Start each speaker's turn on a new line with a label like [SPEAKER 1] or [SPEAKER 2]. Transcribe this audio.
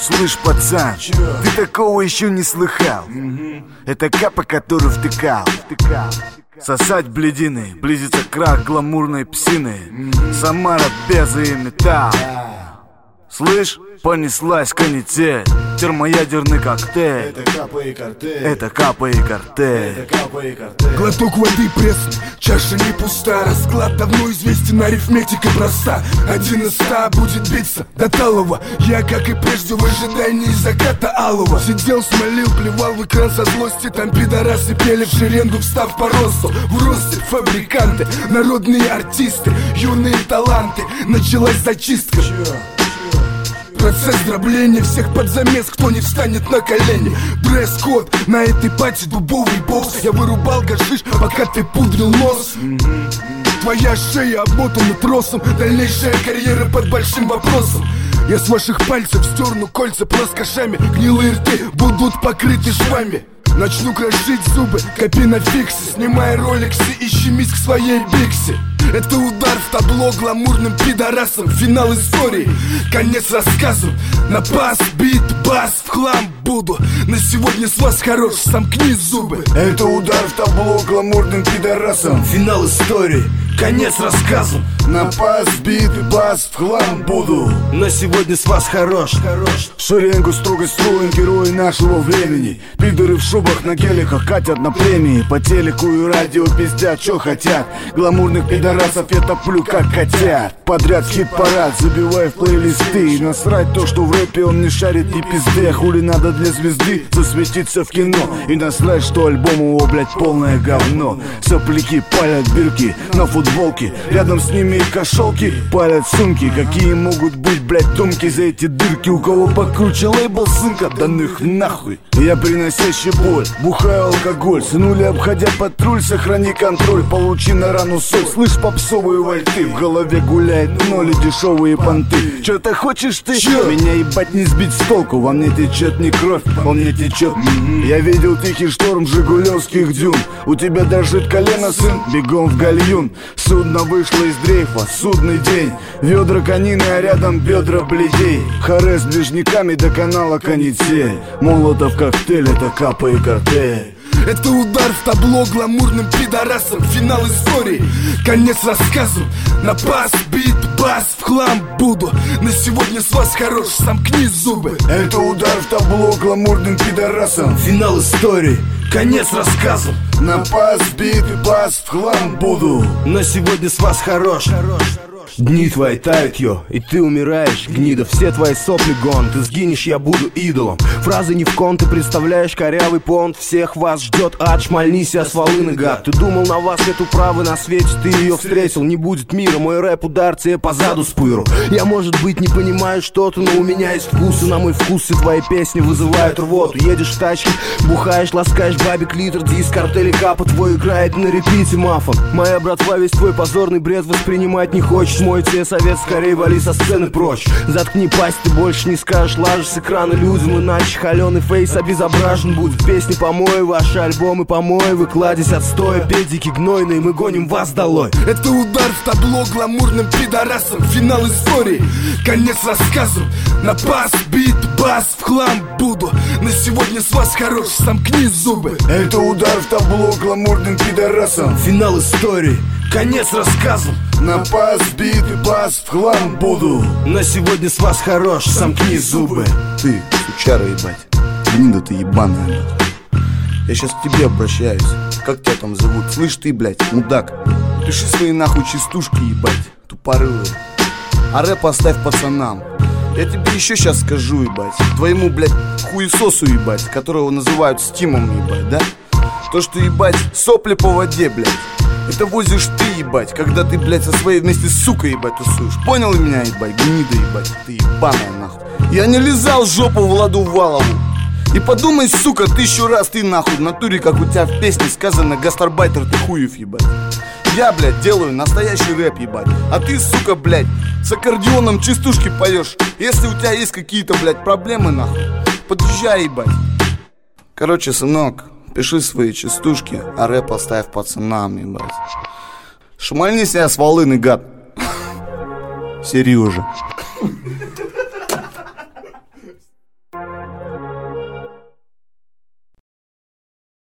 [SPEAKER 1] Слышь, пацан, ты такого еще не слыхал. Это капа, который втыкал. Сосать бледины, близится крах гламурной псины. Самара, беза и металл. Слышь, понеслась канитель, термоядерный коктейль.
[SPEAKER 2] Это капа и картель.
[SPEAKER 1] Это капа и картель.
[SPEAKER 2] Это капа и картель.
[SPEAKER 3] Глоток воды пресный, чаша не пуста. Расклад давно известен, арифметика проста. 1 из 100 будет биться до талого. Я, как и прежде, в ожидании заката алого. Сидел, смолил, плевал в экран со злости. Там пидорасы пели в шеренгу, встав по росту. В росте фабриканты, народные артисты, юные таланты. Началась зачистка. Процесс дробления всех под замес, кто не встанет на колени. Дресс-код на этой пати, дубовый бокс. Я вырубал гашиш, пока ты пудрил нос. Твоя шея обмотана тросом, дальнейшая карьера под большим вопросом. Я с ваших пальцев стерну кольца плоскошами. Гнилые рты будут покрыты швами. Начну крошить зубы, копи на фиксе. Снимай роликсы и щемись к своей биксе. Это удар в табло гламурным пидорасом. Финал истории, конец рассказу. На пас, бит, бас, в хлам буду. На сегодня с вас хорош, сомкни зубы.
[SPEAKER 1] Это удар в табло гламурным пидорасом.
[SPEAKER 3] Финал истории, конец рассказу.
[SPEAKER 1] На пас, бит, бас, в хлам буду.
[SPEAKER 3] На сегодня с вас хорош.
[SPEAKER 1] Шеренгу строго строим герои нашего времени. Пидоры в шубах на геликах катят на премии. По телеку и радио пиздят, чё хотят. Гламурных пидорасов я топлю как котят. Подряд в хит-парад забивая в плейлисты. И насрать то, что в рэпе он не шарит ни пизды. Хули надо для звезды засветиться в кино. И насрать, что альбом его, блядь, полное говно. Сопляки палят бирки на футболке. Рядом с ними и кошелки палят сумки. Какие могут быть, блядь, думки за эти дырки? У кого покруче лейбл, сынка, да их нахуй. Я приносящий боль, бухаю алкоголь. Сынули, обходя патруль, сохрани контроль. Получи на рану соль, слышь, попсовые вальты. В голове гуляет ноли, дешевые понты. Чё-то хочешь ты? Чё? Меня ебать не сбить с толку. Во мне течет не кровь, во мне течет. Я видел тихий шторм жигулевских дюн. У тебя дрожит колено, сын, бегом в гальюн. Судно вышло из дрейфа, судный день. Ведра конины, а рядом бедра бледей. Харе с ближниками до канала канитель. Молотов коктейль, это капа и картель.
[SPEAKER 3] Это удар в табло гламурным пидорасом. Финал истории, конец рассказу. На пас, бит, бас, в хлам буду. На сегодня с вас хорош, сомкни зубы.
[SPEAKER 1] Это удар в табло гламурным пидорасом.
[SPEAKER 3] Финал истории, конец рассказу.
[SPEAKER 1] На пас, бит, бас, в хлам буду.
[SPEAKER 3] На сегодня с вас хорош. Дни твои тают, йо, и ты умираешь, гнида. Все твои сопли гон, ты сгинешь, я буду идолом. Фразы не в кон, ты представляешь корявый понт. Всех вас ждет ад, шмальнись, с волыны, гад. Ты думал, на вас нету правы на свете, ты ее встретил. Не будет мира, мой рэп удар тебе по заду спыру. Я, может быть, не понимаю что-то, но у меня есть вкус. И на мой вкус все твои песни вызывают рвоту. Едешь в тачке, бухаешь, ласкаешь бабик литр. Диск, картели, капа твой играет на репите мафон. Моя братва весь твой позорный бред воспринимать не хочет. Мой тебе совет, скорее вали со сцены прочь. Заткни пасть, ты больше не скажешь, лажешь с экрана людям. Иначе холеный фейс обезображен будет. Песни помои, ваши альбомы помои. Вы кладезь отстоя, педики гнойные, мы гоним вас долой. Это удар в табло гламурным пидорасом. Финал истории, конец рассказу. На пас, бит, бас, в хлам буду. На сегодня с вас хорош, сомкни зубы.
[SPEAKER 1] Это удар в табло гламурным пидорасом.
[SPEAKER 3] Финал истории, конец рассказу.
[SPEAKER 1] На пас, бит и бас, в хлам буду.
[SPEAKER 3] На сегодня с вас хорош, сомкни зубы.
[SPEAKER 1] Ты, сучара ебать, гнида ты ебаная. Я сейчас к тебе обращаюсь. Как тебя там зовут? Слышь ты, блядь, мудак, пиши свои нахуй частушки, ебать, тупорылые. А рэп оставь пацанам. Я тебе еще сейчас скажу, ебать, твоему, блядь, хуесосу, ебать, которого называют Стимом, ебать, да? То, что, ебать, сопли по воде, блядь, это возишь ты, ебать, когда ты, блядь, со своей вместе с сукой, ебать, тусуешь. Понял меня, ебать, гнида, ебать, ты ебаная, нахуй. Я не лизал жопу Владу Валову. И подумай, сука, 1000 раз ты, нахуй, в натуре, как у тебя в песне сказано, гастарбайтер ты хуев, ебать. Я, блядь, делаю настоящий рэп, ебать. А ты, сука, блядь, с аккордеоном частушки поешь. Если у тебя есть какие-то, блядь, проблемы, нахуй, подъезжай, ебать. Короче, сынок, пиши свои частушки, а рэп оставь пацанам, ебать. Шмальни себя с волыны, гад. Сережа.